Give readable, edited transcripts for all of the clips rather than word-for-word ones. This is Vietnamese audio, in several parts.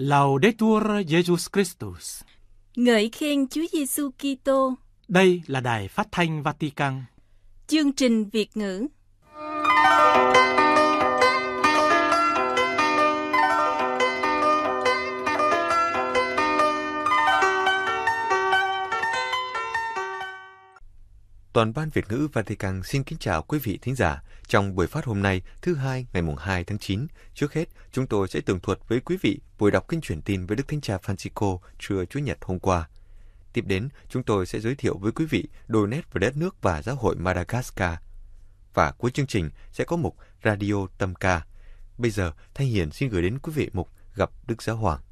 Laudetur Jesus Christus. Ngợi khen Chúa Giêsu Kitô. Đây là Đài Phát thanh Vatican. Chương trình Việt ngữ. Toàn ban Việt ngữ Vatican xin kính chào quý vị thính giả. Trong buổi phát hôm nay, thứ Hai, ngày 2 tháng 9, trước hết, chúng tôi sẽ tường thuật với quý vị buổi đọc kinh truyền tin với Đức Thánh Cha Francisco trưa Chủ nhật hôm qua. Tiếp đến, chúng tôi sẽ giới thiệu với quý vị đôi nét về đất nước và giáo hội Madagascar. Và cuối chương trình sẽ có mục Radio Tâm Ca. Bây giờ, Thanh Hiền xin gửi đến quý vị mục Gặp Đức Giáo Hoàng.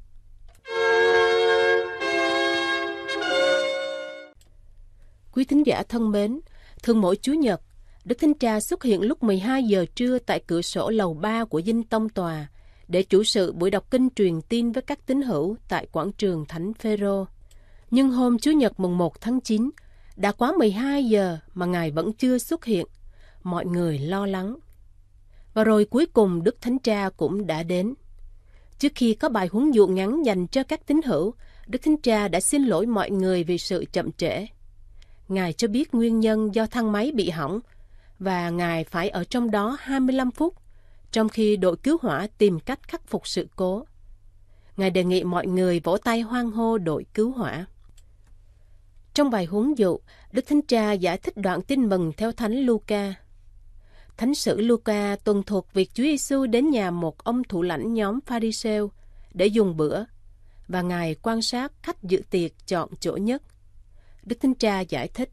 Quý thính giả thân mến, thường mỗi Chủ nhật, Đức Thánh Cha xuất hiện lúc 12 giờ trưa tại cửa sổ lầu 3 của Dinh Tông Tòa để chủ sự buổi đọc kinh truyền tin với các tín hữu tại quảng trường Thánh Phêrô. Nhưng hôm Chủ nhật mùng 1 tháng 9, đã quá 12 giờ mà Ngài vẫn chưa xuất hiện. Mọi người lo lắng. Và rồi cuối cùng Đức Thánh Cha cũng đã đến. Trước khi có bài huấn dụ ngắn dành cho các tín hữu, Đức Thánh Cha đã xin lỗi mọi người vì sự chậm trễ. Ngài cho biết nguyên nhân do thang máy bị hỏng và Ngài phải ở trong đó 25 phút, trong khi đội cứu hỏa tìm cách khắc phục sự cố. Ngài đề nghị mọi người vỗ tay hoan hô đội cứu hỏa. Trong bài huấn dụ, Đức Thánh Cha giải thích đoạn tin mừng theo Thánh Luca. Thánh sử Luca tuần thuộc việc Chúa Giêsu đến nhà một ông thủ lãnh nhóm Pha-ri-sêu để dùng bữa, và Ngài quan sát khách dự tiệc chọn chỗ nhất. Đức Thánh Cha giải thích: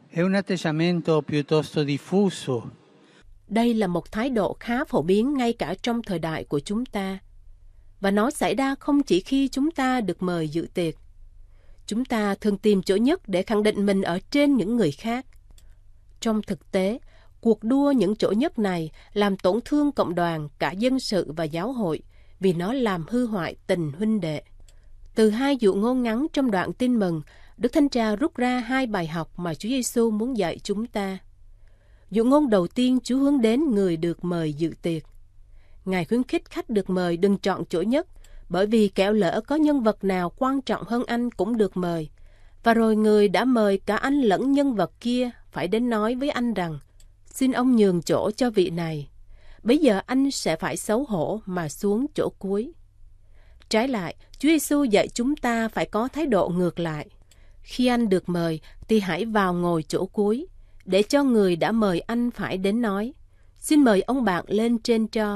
Đây là một thái độ khá phổ biến ngay cả trong thời đại của chúng ta, và nó xảy ra không chỉ khi chúng ta được mời dự tiệc. Chúng ta thường tìm chỗ nhất để khẳng định mình ở trên những người khác. Trong thực tế, cuộc đua những chỗ nhất này làm tổn thương cộng đoàn, cả dân sự và giáo hội, vì nó làm hư hoại tình huynh đệ. Từ hai dụ ngôn ngắn trong đoạn tin mừng, Đức Thánh Cha rút ra hai bài học mà Chúa Giêsu muốn dạy chúng ta. Dụ ngôn đầu tiên Chúa hướng đến người được mời dự tiệc. Ngài khuyến khích khách được mời đừng chọn chỗ nhất, bởi vì kẻo lỡ có nhân vật nào quan trọng hơn anh cũng được mời. Và rồi người đã mời cả anh lẫn nhân vật kia phải đến nói với anh rằng: xin ông nhường chỗ cho vị này. Bây giờ anh sẽ phải xấu hổ mà xuống chỗ cuối. Trái lại, Chúa Giêsu dạy chúng ta phải có thái độ ngược lại. Khi anh được mời thì hãy vào ngồi chỗ cuối, để cho người đã mời anh phải đến nói: xin mời ông bạn lên trên cho.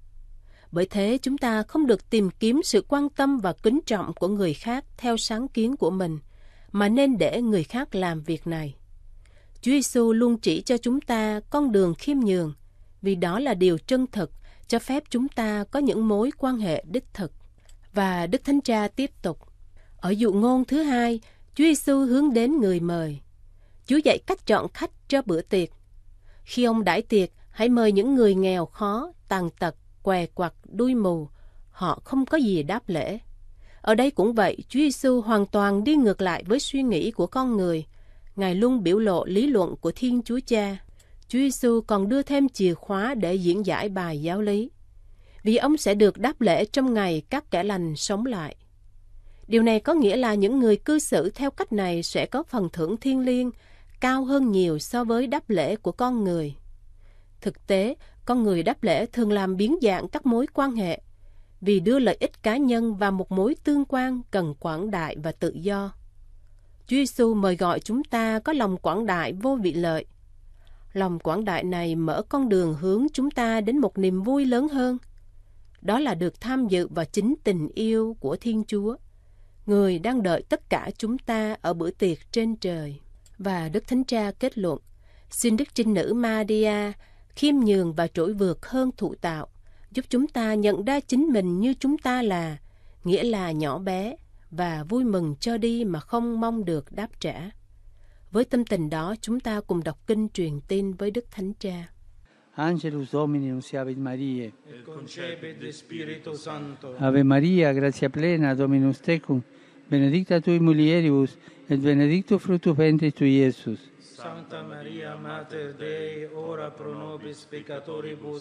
Bởi thế chúng ta không được tìm kiếm sự quan tâm và kính trọng của người khác theo sáng kiến của mình, mà nên để người khác làm việc này. Chúa Giêsu luôn chỉ cho chúng ta con đường khiêm nhường, vì đó là điều chân thực, cho phép chúng ta có những mối quan hệ đích thực. Và Đức Thánh Cha tiếp tục. Ở dụ ngôn thứ hai, Chúa Giêsu hướng đến người mời. Chúa dạy cách chọn khách cho bữa tiệc. Khi ông đãi tiệc, hãy mời những người nghèo khó, tàn tật, què quặt, đuôi mù. Họ không có gì đáp lễ. Ở đây cũng vậy, Chúa Giêsu hoàn toàn đi ngược lại với suy nghĩ của con người. Ngài luôn biểu lộ lý luận của Thiên Chúa Cha. Chúa Giêsu còn đưa thêm chìa khóa để diễn giải bài giáo lý. Vì ông sẽ được đáp lễ trong ngày các kẻ lành sống lại. Điều này có nghĩa là những người cư xử theo cách này sẽ có phần thưởng thiêng liêng cao hơn nhiều so với đáp lễ của con người. Thực tế, con người đáp lễ thường làm biến dạng các mối quan hệ, vì đưa lợi ích cá nhân vào một mối tương quan cần quảng đại và tự do. Chúa Giêsu mời gọi chúng ta có lòng quảng đại vô vị lợi. Lòng quảng đại này mở con đường hướng chúng ta đến một niềm vui lớn hơn. Đó là được tham dự vào chính tình yêu của Thiên Chúa, người đang đợi tất cả chúng ta ở bữa tiệc trên trời. Và Đức Thánh Cha kết luận: xin Đức Trinh Nữ Maria khiêm nhường và trỗi vượt hơn thụ tạo, giúp chúng ta nhận ra chính mình như chúng ta là, nghĩa là nhỏ bé, và vui mừng cho đi mà không mong được đáp trả. Với tâm tình đó, chúng ta cùng đọc kinh truyền tin với Đức Thánh Cha. Angelus Domini nunciavit Mariae, et concepit de Spiritu Sancto. Ave Maria, gratia plena, Dominus tecum, benedicta tui mulieribus, et benedictus fructus ventris tui, Iesus. Sancta Maria, Mater Dei, ora pro nobis peccatoribus,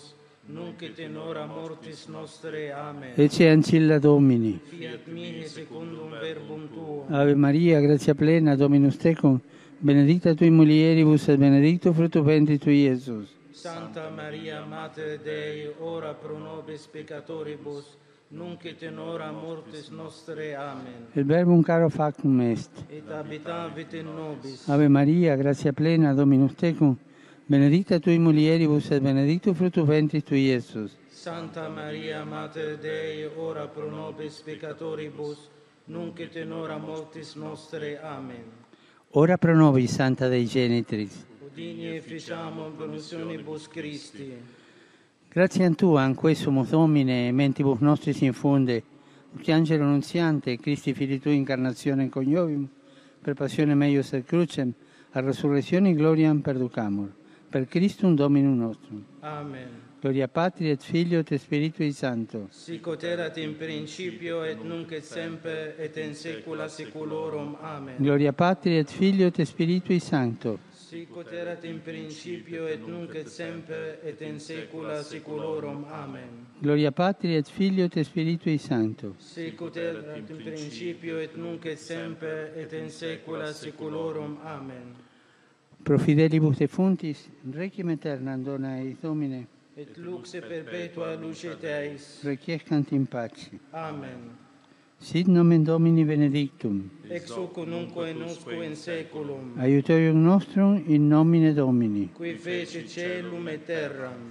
nunc et in hora mortis nostre. Amen. Ecce ancilla Domini. Fiat mihi secundum verbum tuo. Ave Maria, grazia plena, Dominus tecum, benedicta tui mulieribus et benedictus fructus ventris tui, Iesus. Santa Maria, Mater Dei, ora pro nobis peccatoribus, nunc et in hora mortis nostre. Amen. Il verbum caro factum est. Et habitavit in nobis. Ave Maria, grazia plena, Dominus tecum, benedicta tui mulieribus et benedictus fructus ventris tui, Iesus. Santa Maria, Mater Dei, ora pro nobis peccatoribus, nunc et in hora mortis nostre. Amen. Ora pro nobis, Santa Dei Genitris. Udini e ficiamo promissionibus Christi. Grazie a Tu, anque sumus Domine, mentibus nostris infunde, ut angelo nunziante, Christi Filii Tui incarnazione coniovimus, per passione meius et crucem, a resurrezione gloriam perducamur. Per Christum Dominum nostrum. Amen. Gloria Patri et Filio et Spiritui Sancto. Sic ut erat in principio et nunc et semper et in saecula saeculorum. Amen. Gloria Patri et Filio et Spiritui Sancto. Sic ut erat in principio et nunc et semper et in saecula saeculorum. Amen. Gloria Patri et Filio et Spiritui Sancto. Sic ut erat in principio et nunc et semper et in saecula saeculorum. Amen. Pro fidelibus defuntis, requiem aeternam dona eis Domine, Et lux perpetua lucet eis. requiescant in pace. Amen. Sit nomen Domini benedictum, Ex hoc nunquo in usque in saeculum, aiutorium nostrum in nomine Domini. qui fece caelum et terram.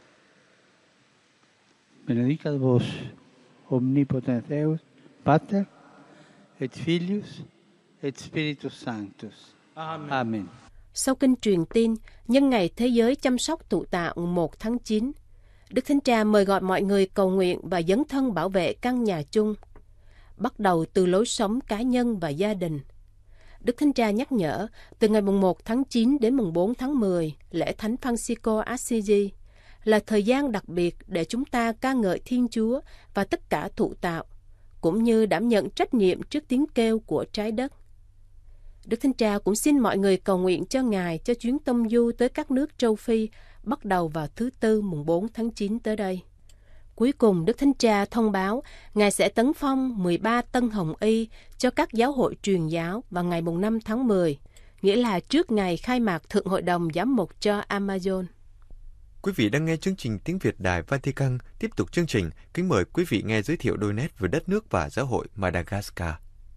Benedicat vos, omnipotens Deus, Pater, et Filius, et Spiritus Sanctus. Amen. Amen. Sau kinh truyền tin, nhân ngày Thế giới chăm sóc thụ tạo 1 tháng 9, Đức Thánh Cha mời gọi mọi người cầu nguyện và dấn thân bảo vệ căn nhà chung, bắt đầu từ lối sống cá nhân và gia đình. Đức Thánh Cha nhắc nhở, từ ngày mùng 1 tháng 9 đến mùng 4 tháng 10, lễ Thánh Francisco Assisi là thời gian đặc biệt để chúng ta ca ngợi Thiên Chúa và tất cả thụ tạo, cũng như đảm nhận trách nhiệm trước tiếng kêu của trái đất. Đức Thánh Cha cũng xin mọi người cầu nguyện cho Ngài cho chuyến tông du tới các nước châu Phi bắt đầu vào thứ Tư mùng 4 tháng 9 tới đây. Cuối cùng, Đức Thánh Cha thông báo Ngài sẽ tấn phong 13 tân hồng y cho các giáo hội truyền giáo vào ngày mùng 5 tháng 10, nghĩa là trước ngày khai mạc Thượng Hội đồng Giám mục cho Amazon. Quý vị đang nghe chương trình Tiếng Việt Đài Vatican. Tiếp tục chương trình, kính mời quý vị nghe giới thiệu đôi nét về đất nước và giáo hội Madagascar.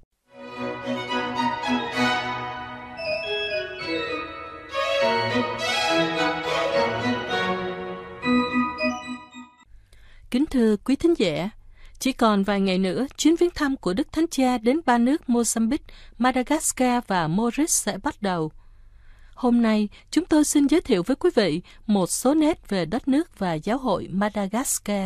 Kính thưa quý thính giả, chỉ còn vài ngày nữa, chuyến viếng thăm của Đức Thánh Cha đến ba nước Mozambique, Madagascar và Maurice sẽ bắt đầu. Hôm nay, chúng tôi xin giới thiệu với quý vị một số nét về đất nước và giáo hội Madagascar.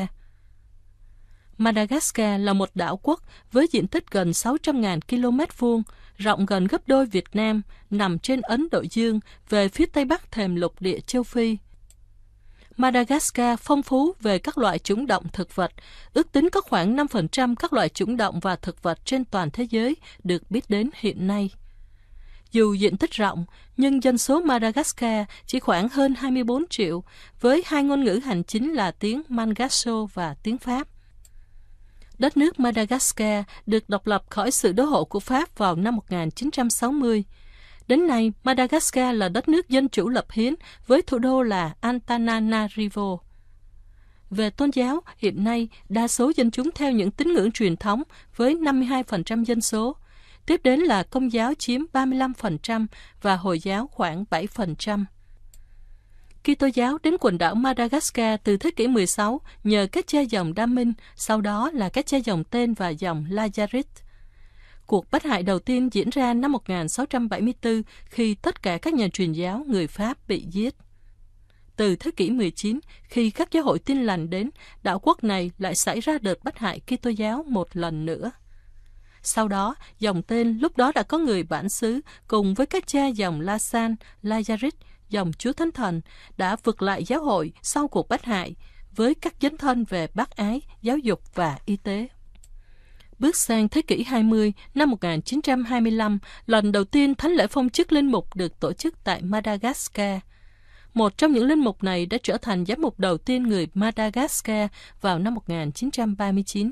Madagascar là một đảo quốc với diện tích gần 600.000 km2, rộng gần gấp đôi Việt Nam, nằm trên Ấn Độ Dương về phía tây bắc thềm lục địa châu Phi. Madagascar phong phú về các loại chủng động thực vật, ước tính có khoảng 5% các loại chủng động và thực vật trên toàn thế giới được biết đến hiện nay. Dù diện tích rộng, nhưng dân số Madagascar chỉ khoảng hơn 24 triệu, với hai ngôn ngữ hành chính là tiếng Mangaso và tiếng Pháp. Đất nước Madagascar được độc lập khỏi sự đô hộ của Pháp vào năm 1960. Đến nay, Madagascar là đất nước dân chủ lập hiến với thủ đô là Antananarivo. Về tôn giáo, hiện nay, đa số dân chúng theo những tín ngưỡng truyền thống với 52% dân số. Tiếp đến là Công giáo chiếm 35% và Hồi giáo khoảng 7%. Kitô giáo đến quần đảo Madagascar từ thế kỷ 16 nhờ các cha dòng Đa Minh, sau đó là các cha dòng Tên và dòng Lazarit. Cuộc bắt hại đầu tiên diễn ra năm 1674 khi tất cả các nhà truyền giáo người Pháp bị giết. Từ thế kỷ 19, khi các giáo hội Tin lành đến, đảo quốc này lại xảy ra đợt bắt hại Kitô giáo một lần nữa. Sau đó, dòng Tên lúc đó đã có người bản xứ cùng với các cha dòng La San, Lazarit, dòng Chúa Thánh Thần đã vực lại giáo hội sau cuộc bắt hại với các dấn thân về bác ái, giáo dục và y tế. Bước sang thế kỷ 20, năm 1925, lần đầu tiên thánh lễ phong chức linh mục được tổ chức tại Madagascar. Một trong những linh mục này đã trở thành giám mục đầu tiên người Madagascar vào năm 1939.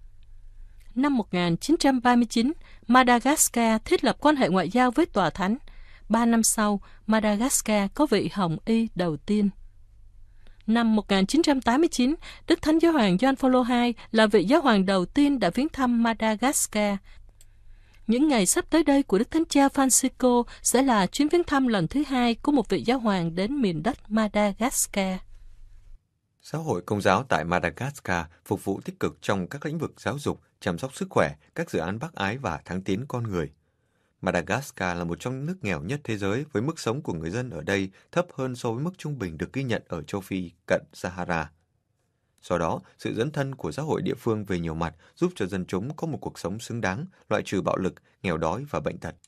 Năm 1939, Madagascar thiết lập quan hệ ngoại giao với Tòa Thánh. 3 năm sau, Madagascar có vị Hồng Y đầu tiên. Năm 1989, Đức Thánh Giáo hoàng Gioan Phaolô II là vị giáo hoàng đầu tiên đã viếng thăm Madagascar. Những ngày sắp tới đây của Đức Thánh Cha Francisco sẽ là chuyến viếng thăm lần thứ 2 của một vị giáo hoàng đến miền đất Madagascar. Giáo hội Công giáo tại Madagascar phục vụ tích cực trong các lĩnh vực giáo dục, chăm sóc sức khỏe, các dự án bác ái và thăng tiến con người. Madagascar là một trong những nước nghèo nhất thế giới với mức sống của người dân ở đây thấp hơn so với mức trung bình được ghi nhận ở châu Phi cận Sahara. Do đó, sự dấn thân của giáo hội địa phương về nhiều mặt giúp cho dân chúng có một cuộc sống xứng đáng, loại trừ bạo lực, nghèo đói và bệnh tật.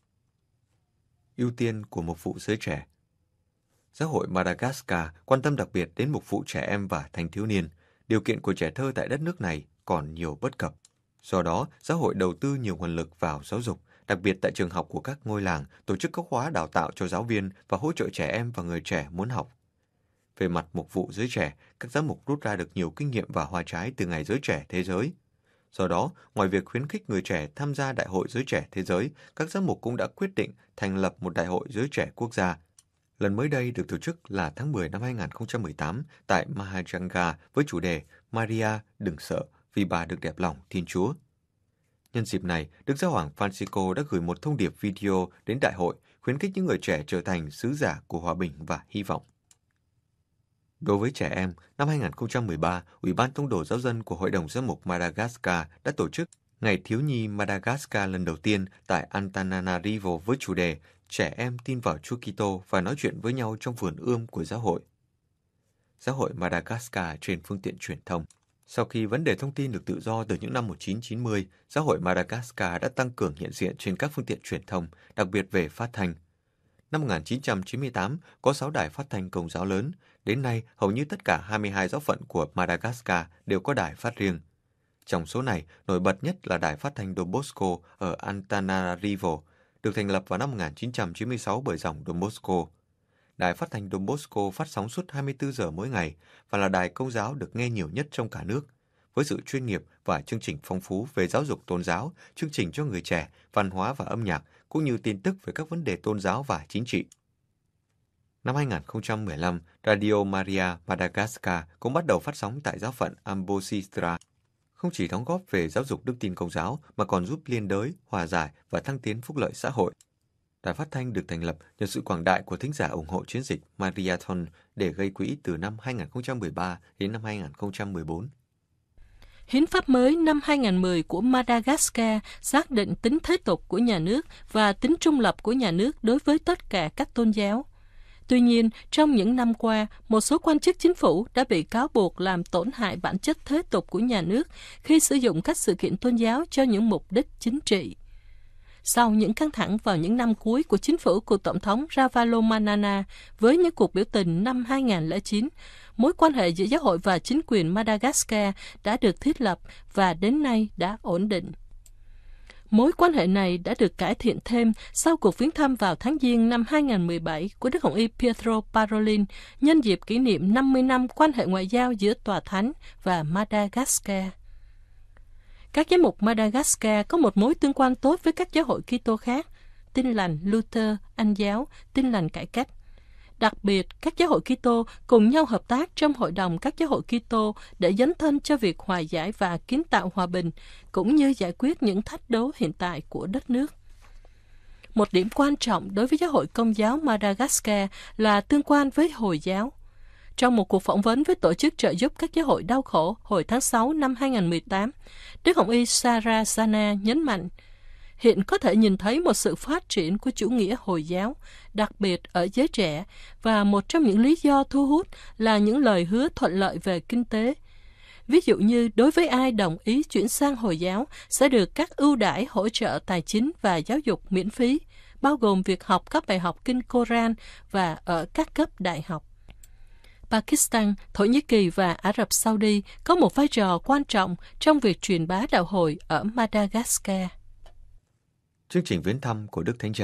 Ưu tiên của mục vụ giới trẻ. Giáo hội Madagascar quan tâm đặc biệt đến mục vụ trẻ em và thanh thiếu niên. Điều kiện của trẻ thơ tại đất nước này còn nhiều bất cập. Do đó, giáo hội đầu tư nhiều nguồn lực vào giáo dục, đặc biệt tại trường học của các ngôi làng, tổ chức các khóa đào tạo cho giáo viên và hỗ trợ trẻ em và người trẻ muốn học. Về mặt mục vụ giới trẻ, các giám mục rút ra được nhiều kinh nghiệm và hoa trái từ Ngày Giới Trẻ Thế Giới. Do đó, ngoài việc khuyến khích người trẻ tham gia Đại hội Giới Trẻ Thế Giới, các giám mục cũng đã quyết định thành lập một Đại hội Giới Trẻ Quốc gia. Lần mới đây được tổ chức là tháng 10 năm 2018 tại Mahajanga với chủ đề Maria đừng sợ vì bà được đẹp lòng Thiên Chúa. Nhân dịp này, Đức Giáo hoàng Francisco đã gửi một thông điệp video đến đại hội, khuyến khích những người trẻ trở thành sứ giả của hòa bình và hy vọng. Đối với trẻ em, năm 2013, Ủy ban Tông đồ Giáo dân của Hội đồng Giám mục Madagascar đã tổ chức Ngày Thiếu nhi Madagascar lần đầu tiên tại Antananarivo với chủ đề Trẻ em tin vào Chúa Kitô và nói chuyện với nhau trong vườn ươm của giáo hội. Giáo hội Madagascar trên phương tiện truyền thông. Sau khi vấn đề thông tin được tự do từ những năm 1990, giáo hội Madagascar đã tăng cường hiện diện trên các phương tiện truyền thông, đặc biệt về phát thanh. Năm 1998, có 6 đài phát thanh Công giáo lớn. Đến nay, hầu như tất cả 22 giáo phận của Madagascar đều có đài phát riêng. Trong số này, nổi bật nhất là đài phát thanh Dom Bosco ở Antananarivo, được thành lập vào năm 1996 bởi dòng Dom Bosco. Đài phát thanh Dom Bosco phát sóng suốt 24 giờ mỗi ngày và là đài Công giáo được nghe nhiều nhất trong cả nước, với sự chuyên nghiệp và chương trình phong phú về giáo dục tôn giáo, chương trình cho người trẻ, văn hóa và âm nhạc, cũng như tin tức về các vấn đề tôn giáo và chính trị. Năm 2015, Radio Maria Madagascar cũng bắt đầu phát sóng tại giáo phận Ambosistra, không chỉ đóng góp về giáo dục đức tin Công giáo mà còn giúp liên đới, hòa giải và thăng tiến phúc lợi xã hội. Đài phát thanh được thành lập nhờ sự quảng đại của thính giả ủng hộ chiến dịch Mariathon để gây quỹ từ năm 2013 đến năm 2014. Hiến pháp mới năm 2010 của Madagascar xác định tính thế tục của nhà nước và tính trung lập của nhà nước đối với tất cả các tôn giáo. Tuy nhiên, trong những năm qua, một số quan chức chính phủ đã bị cáo buộc làm tổn hại bản chất thế tục của nhà nước khi sử dụng các sự kiện tôn giáo cho những mục đích chính trị. Sau những căng thẳng vào những năm cuối của chính phủ của Tổng thống Ravalomanana với những cuộc biểu tình năm 2009, mối quan hệ giữa giáo hội và chính quyền Madagascar đã được thiết lập và đến nay đã ổn định. Mối quan hệ này đã được cải thiện thêm sau cuộc viếng thăm vào tháng Giêng năm 2017 của Đức Hồng Y Pietro Parolin nhân dịp kỷ niệm 50 năm quan hệ ngoại giao giữa Tòa Thánh và Madagascar. Các giám mục Madagascar có một mối tương quan tốt với các giáo hội Kitô khác, Tin lành Luther, Anh giáo, Tin lành Cải cách. Đặc biệt, các giáo hội Kitô cùng nhau hợp tác trong Hội đồng các giáo hội Kitô để dấn thân cho việc hòa giải và kiến tạo hòa bình, cũng như giải quyết những thách đố hiện tại của đất nước. Một điểm quan trọng đối với giáo hội Công giáo Madagascar là tương quan với Hồi giáo. Trong một cuộc phỏng vấn với tổ chức trợ giúp các giáo hội đau khổ hồi tháng 6 năm 2018, Đức Hồng Y Sarah Zana nhấn mạnh, hiện có thể nhìn thấy một sự phát triển của chủ nghĩa Hồi giáo, đặc biệt ở giới trẻ, và một trong những lý do thu hút là những lời hứa thuận lợi về kinh tế. Ví dụ như đối với ai đồng ý chuyển sang Hồi giáo sẽ được các ưu đãi hỗ trợ tài chính và giáo dục miễn phí, bao gồm việc học các bài học kinh Koran và ở các cấp đại học. Pakistan, Thổ Nhĩ Kỳ và Ả Rập Saudi có một vai trò quan trọng trong việc truyền bá đạo Hồi ở Madagascar. Chương trình viếng thăm của Đức Thánh Cha,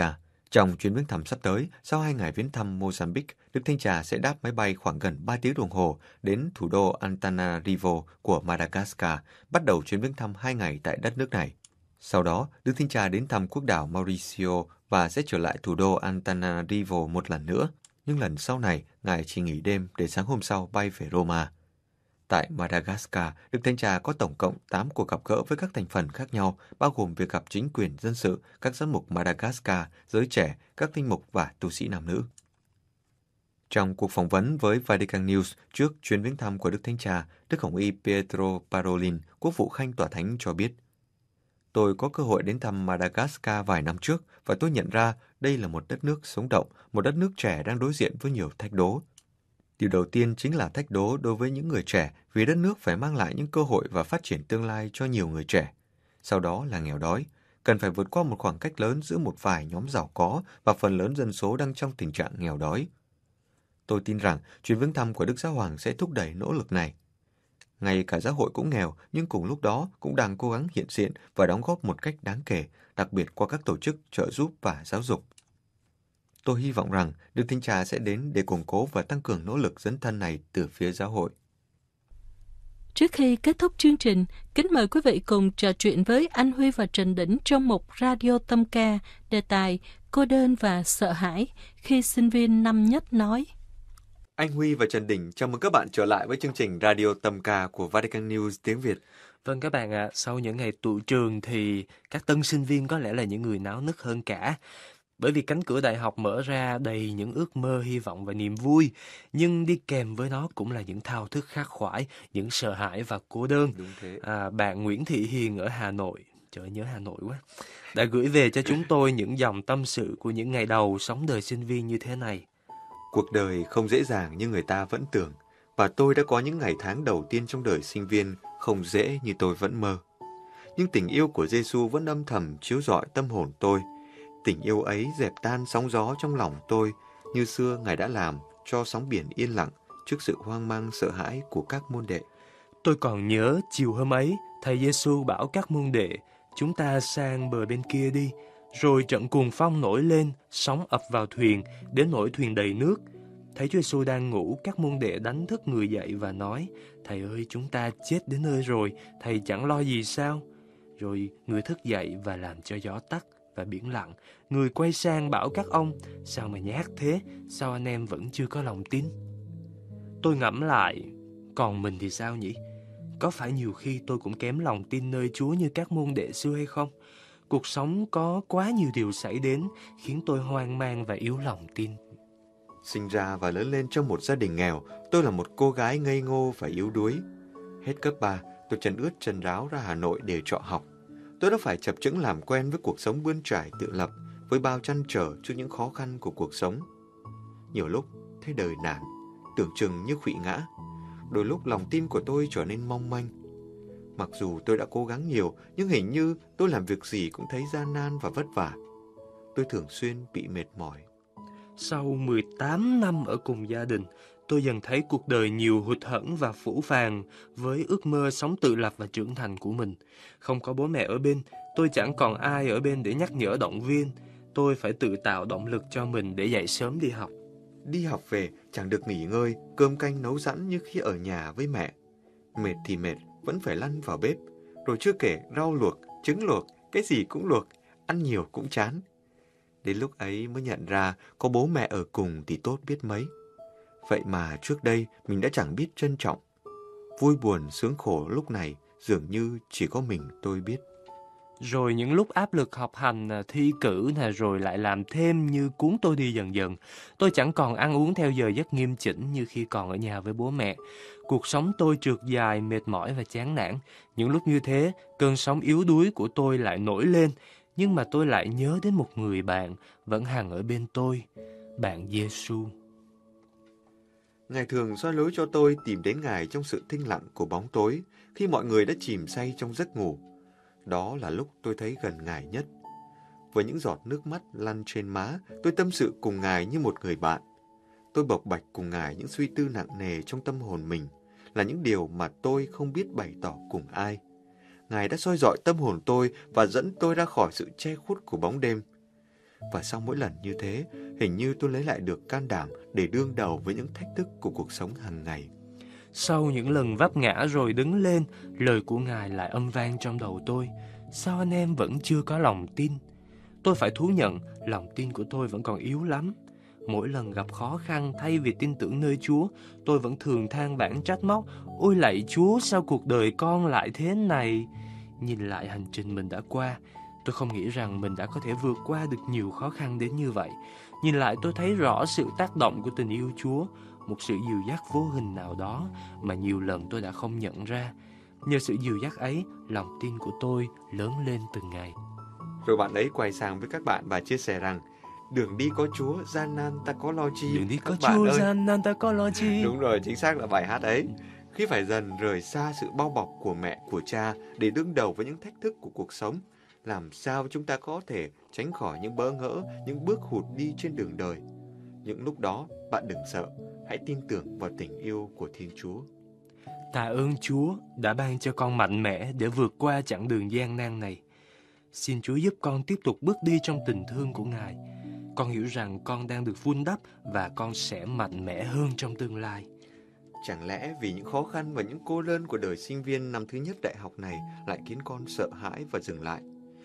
Trong chuyến viếng thăm sắp tới, sau 2 ngày viếng thăm Mozambique, Đức Thánh Cha sẽ đáp máy bay khoảng gần 3 tiếng đồng hồ đến thủ đô Antananarivo của Madagascar, bắt đầu chuyến viếng thăm 2 ngày tại đất nước này. Sau đó, Đức Thánh Cha đến thăm quốc đảo Mauricio và sẽ trở lại thủ đô Antananarivo một lần nữa. Nhưng lần sau này, Ngài chỉ nghỉ đêm để sáng hôm sau bay về Roma. Tại Madagascar, Đức Thánh Cha có tổng cộng 8 cuộc gặp gỡ với các thành phần khác nhau, bao gồm việc gặp chính quyền dân sự, các giám mục Madagascar, giới trẻ, các linh mục và tu sĩ nam nữ. Trong cuộc phỏng vấn với Vatican News trước chuyến viếng thăm của Đức Thánh Cha, Đức Hồng y Pietro Parolin, quốc vụ khanh tòa thánh cho biết: "Tôi có cơ hội đến thăm Madagascar vài năm trước và tôi nhận ra đây là một đất nước sống động, một đất nước trẻ đang đối diện với nhiều thách đố. Điều đầu tiên chính là thách đố đối với những người trẻ vì đất nước phải mang lại những cơ hội và phát triển tương lai cho nhiều người trẻ. Sau đó là nghèo đói, cần phải vượt qua một khoảng cách lớn giữa một vài nhóm giàu có và phần lớn dân số đang trong tình trạng nghèo đói. Tôi tin rằng chuyến viếng thăm của Đức Giáo Hoàng sẽ thúc đẩy nỗ lực này. Ngay cả giáo hội cũng nghèo, nhưng cùng lúc đó cũng đang cố gắng hiện diện và đóng góp một cách đáng kể, đặc biệt qua các tổ chức trợ giúp và giáo dục. Tôi hy vọng rằng Đức Thánh Cha sẽ đến để củng cố và tăng cường nỗ lực dấn thân này từ phía giáo hội." Trước khi kết thúc chương trình, kính mời quý vị cùng trò chuyện với anh Huy và Trần Đỉnh trong mục Radio Tâm Ca, đề tài cô đơn và sợ hãi khi sinh viên năm nhất nói. Anh Huy và Trần Đỉnh chào mừng các bạn trở lại với chương trình Radio Tâm Ca của Vatican News tiếng Việt. Vâng các bạn ạ, sau những ngày tụ trường thì các tân sinh viên có lẽ là những người náo nức hơn cả. Bởi vì cánh cửa đại học mở ra đầy những ước mơ, hy vọng và niềm vui, nhưng đi kèm với nó cũng là những thao thức khắc khoải, những sợ hãi và cô đơn. Đúng thế. Bạn Nguyễn Thị Hiền ở Hà Nội, trời ơi, nhớ Hà Nội quá, đã gửi về cho chúng tôi những dòng tâm sự của những ngày đầu sống đời sinh viên như thế này. Cuộc đời không dễ dàng như người ta vẫn tưởng, và tôi đã có những ngày tháng đầu tiên trong đời sinh viên không dễ như tôi vẫn mơ. Nhưng tình yêu của Giêsu vẫn âm thầm chiếu rọi tâm hồn tôi. Tình yêu ấy dẹp tan sóng gió trong lòng tôi, như xưa Ngài đã làm cho sóng biển yên lặng trước sự hoang mang sợ hãi của các môn đệ. Tôi còn nhớ chiều hôm ấy, Thầy Giêsu bảo các môn đệ, chúng ta sang bờ bên kia đi. Rồi trận cuồng phong nổi lên, sóng ập vào thuyền, đến nỗi thuyền đầy nước. Thấy Chúa Giêsu đang ngủ, các môn đệ đánh thức người dậy và nói: "Thầy ơi, chúng ta chết đến nơi rồi, thầy chẳng lo gì sao?" Rồi người thức dậy và làm cho gió tắt và biển lặng. Người quay sang bảo các ông: "Sao mà nhát thế? Sao anh em vẫn chưa có lòng tin?" Tôi ngẫm lại, còn mình thì sao nhỉ? Có phải nhiều khi tôi cũng kém lòng tin nơi Chúa như các môn đệ xưa hay không? Cuộc sống có quá nhiều điều xảy đến khiến tôi hoang mang và yếu lòng tin. Sinh ra và lớn lên trong một gia đình nghèo, tôi là một cô gái ngây ngô và yếu đuối. Hết cấp 3, tôi chân ướt chân ráo ra Hà Nội để trọ học. Tôi đã phải chập chững làm quen với cuộc sống bươn trải tự lập, với bao trăn trở trước những khó khăn của cuộc sống. Nhiều lúc thấy đời nản, tưởng chừng như khuỵu ngã. Đôi lúc lòng tin của tôi trở nên mong manh. Mặc dù tôi đã cố gắng nhiều, nhưng hình như tôi làm việc gì cũng thấy gian nan và vất vả. Tôi thường xuyên bị mệt mỏi. Sau 18 năm ở cùng gia đình, tôi dần thấy cuộc đời nhiều hụt hẫng và phũ phàng với ước mơ sống tự lập và trưởng thành của mình. Không có bố mẹ ở bên, tôi chẳng còn ai ở bên để nhắc nhở động viên. Tôi phải tự tạo động lực cho mình để dậy sớm đi học. Đi học về chẳng được nghỉ ngơi, cơm canh nấu sẵn như khi ở nhà với mẹ. Mệt thì mệt, vẫn phải lăn vào bếp. Rồi chưa kể rau luộc, trứng luộc, cái gì cũng luộc, ăn nhiều cũng chán. Đến lúc ấy mới nhận ra có bố mẹ ở cùng thì tốt biết mấy. Vậy mà trước đây mình đã chẳng biết trân trọng. Vui buồn sướng khổ lúc này dường như chỉ có mình tôi biết. Rồi những lúc áp lực học hành, thi cử rồi lại làm thêm như cuốn tôi đi dần dần. Tôi chẳng còn ăn uống theo giờ giấc nghiêm chỉnh như khi còn ở nhà với bố mẹ. Cuộc sống tôi trượt dài, mệt mỏi và chán nản. Những lúc như thế, cơn sóng yếu đuối của tôi lại nổi lên. Nhưng mà tôi lại nhớ đến một người bạn vẫn hằng ở bên tôi, bạn Giêsu. Ngài thường soi lối cho tôi tìm đến Ngài trong sự thinh lặng của bóng tối, khi mọi người đã chìm say trong giấc ngủ. Đó là lúc tôi thấy gần Ngài nhất. Với những giọt nước mắt lăn trên má, tôi tâm sự cùng Ngài như một người bạn. Tôi bộc bạch cùng Ngài những suy tư nặng nề trong tâm hồn mình, là những điều mà tôi không biết bày tỏ cùng ai. Ngài đã soi rọi tâm hồn tôi và dẫn tôi ra khỏi sự che khuất của bóng đêm. Và sau mỗi lần như thế, hình như tôi lấy lại được can đảm để đương đầu với những thách thức của cuộc sống hàng ngày. Sau những lần vấp ngã rồi đứng lên, lời của Ngài lại âm vang trong đầu tôi. Sao anh em vẫn chưa có lòng tin? Tôi phải thú nhận, lòng tin của tôi vẫn còn yếu lắm. Mỗi lần gặp khó khăn, thay vì tin tưởng nơi Chúa, tôi vẫn thường than vãn trách móc: ôi lạy Chúa, sao cuộc đời con lại thế này? Nhìn lại hành trình mình đã qua, tôi không nghĩ rằng mình đã có thể vượt qua được nhiều khó khăn đến như vậy. Nhìn lại tôi thấy rõ sự tác động của tình yêu Chúa, một sự dìu dắt vô hình nào đó mà nhiều lần tôi đã không nhận ra. Nhờ sự dìu dắt ấy, lòng tin của tôi lớn lên từng ngày. Rồi bạn ấy quay sang với các bạn và chia sẻ rằng: đường đi có Chúa, gian nan ta có lo chi. Đường đi có Chúa, gian nan ta có lo chi. Đúng rồi, chính xác là bài hát ấy. Khi phải dần rời xa sự bao bọc của mẹ, của cha để đương đầu với những thách thức của cuộc sống, làm sao chúng ta có thể tránh khỏi những bỡ ngỡ, những bước hụt đi trên đường đời? Những lúc đó, bạn đừng sợ, hãy tin tưởng vào tình yêu của Thiên Chúa. Tạ ơn Chúa đã ban cho con mạnh mẽ để vượt qua chặng đường gian nan này. Xin Chúa giúp con tiếp tục bước đi trong tình thương của Ngài. Con hiểu rằng con đang được vun đắp và con sẽ mạnh mẽ hơn trong tương lai. Chẳng lẽ vì những khó khăn và những cô đơn của đời sinh viên năm thứ nhất đại học này lại khiến con sợ hãi và dừng lại?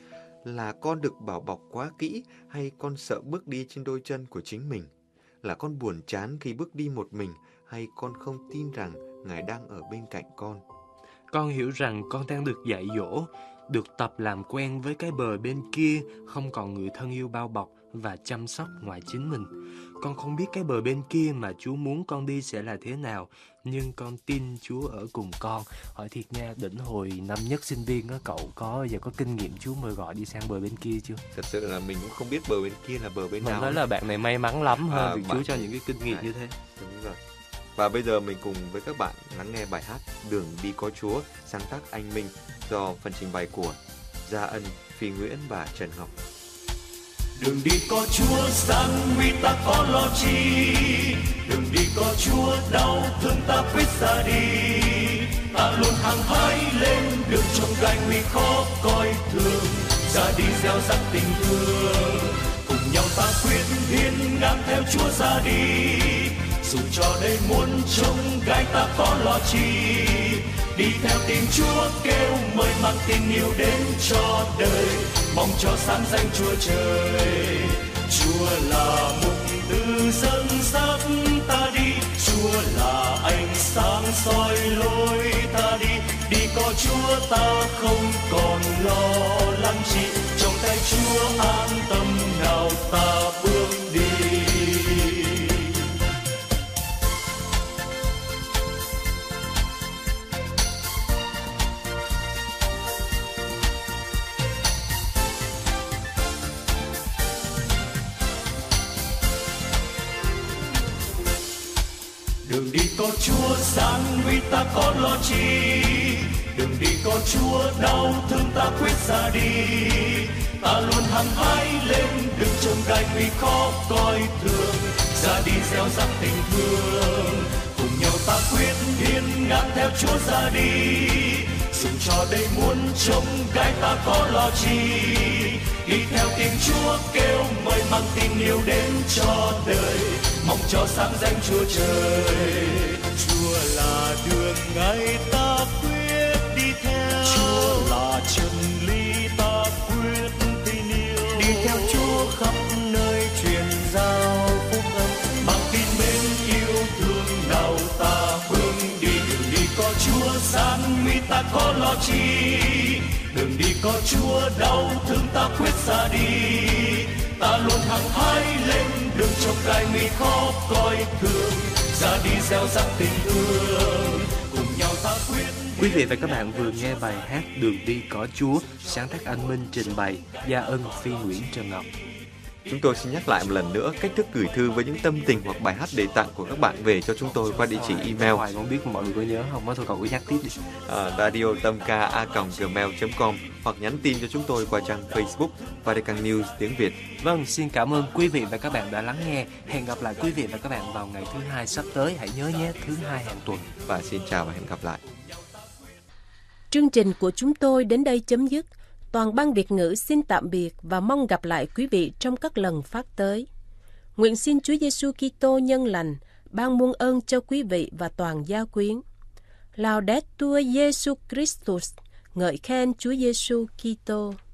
Là con được bảo bọc quá kỹ hay con sợ bước đi trên đôi chân của chính mình? Là con buồn chán khi bước đi một mình hay con không tin rằng Ngài đang ở bên cạnh con? Con hiểu rằng con đang được dạy dỗ, được tập làm quen với cái bờ bên kia, không còn người thân yêu bao bọc và chăm sóc ngoài chính mình. Con không biết cái bờ bên kia mà Chúa muốn con đi sẽ là thế nào, nhưng con tin Chúa ở cùng con. Hỏi thiệt nha, đỉnh hồi năm nhất sinh viên á, cậu có kinh nghiệm Chúa mời gọi đi sang bờ bên kia chưa? Thật sự là mình cũng không biết bờ bên kia là bờ bên nào. Mình nói là bạn này may mắn lắm ha, vì Chúa cho những cái kinh nghiệm như thế. Đúng rồi. Và bây giờ mình cùng với các bạn lắng nghe bài hát Đường đi có Chúa, sáng tác Anh Minh, do phần trình bày của Gia Ân, Phi Nguyễn và Trần Ngọc. Đường đi có Chúa, gian nguy ta có lo chi. Đường đi có Chúa, đau thương ta quyết ra đi. Ta luôn hăng hái lên đường trong gai nguy khó coi thường, ra đi gieo rắc tình thương. Cùng nhau ta quyết hiên ngang theo Chúa ra đi. Dù cho đây muôn trông gai ta có lo chi. Đi theo tiếng Chúa kêu mời mang tình yêu đến cho đời, mong cho sáng danh Chúa trời. Chúa là mục tư dẫn dắt ta đi, Chúa là ánh sáng soi lối ta đi. Đi có Chúa ta không còn lo lắng chi, trong tay Chúa an tâm nào ta bước đi. Đường đi có Chúa, gian nguy ta có lo chi. Đường đi có Chúa, đau thương ta quyết ra đi. Ta luôn hăng hái lên đường trong gai nguy khó coi thường, ra đi gieo rắc tình thương. Cùng nhau ta quyết hiên ngang theo Chúa ra đi. Dù cho đây muôn trông gai ta có lo chi. Đi theo tiếng Chúa kêu mời mang tình yêu đến cho đời, mong cho sáng danh Chúa trời. Chúa là đường ngay ta quyết đi theo, Chúa là chân lý ta quyết tin yêu. Đi theo Chúa khắp nơi truyền giao phúc âm, mang tin mến yêu thương nào ta bước đi. Đường đi có Chúa, gian nguy ta có lo chi. Đường đi có Chúa, đau thương ta quyết ra đi. Ta luôn hăng hái lên đường trong gai nguy khó coi thường, ra đi gieo rắc tình thương. Cùng nhau ta quyết. Quý vị và các bạn vừa nghe bài hát Đường đi có Chúa, sáng tác Anh Minh, trình bày Gia Ân, Phi Nguyễn, Trần Ngọc. Chúng tôi xin nhắc lại một lần nữa cách thức gửi thư với những tâm tình hoặc bài hát đề tặng của các bạn về cho chúng tôi qua địa chỉ email. Hoài không biết mọi người có nhớ không, thôi cậu cứ nhắc tiếp đi. radiotamca@gmail.com hoặc nhắn tin cho chúng tôi qua trang Facebook Vatican News tiếng Việt. Vâng, xin cảm ơn quý vị và các bạn đã lắng nghe. Hẹn gặp lại quý vị và các bạn vào ngày thứ Hai sắp tới. Hãy nhớ nhé, thứ Hai hàng tuần. Và xin chào và hẹn gặp lại. Chương trình của chúng tôi đến đây chấm dứt. toàn ban Việt ngữ xin tạm biệt và mong gặp lại quý vị trong các lần phát tới. Nguyện xin Chúa Giêsu Kitô nhân lành ban muôn ơn cho quý vị và toàn gia quyến. Laudetur Jesus Christus, ngợi khen Chúa Giêsu Kitô.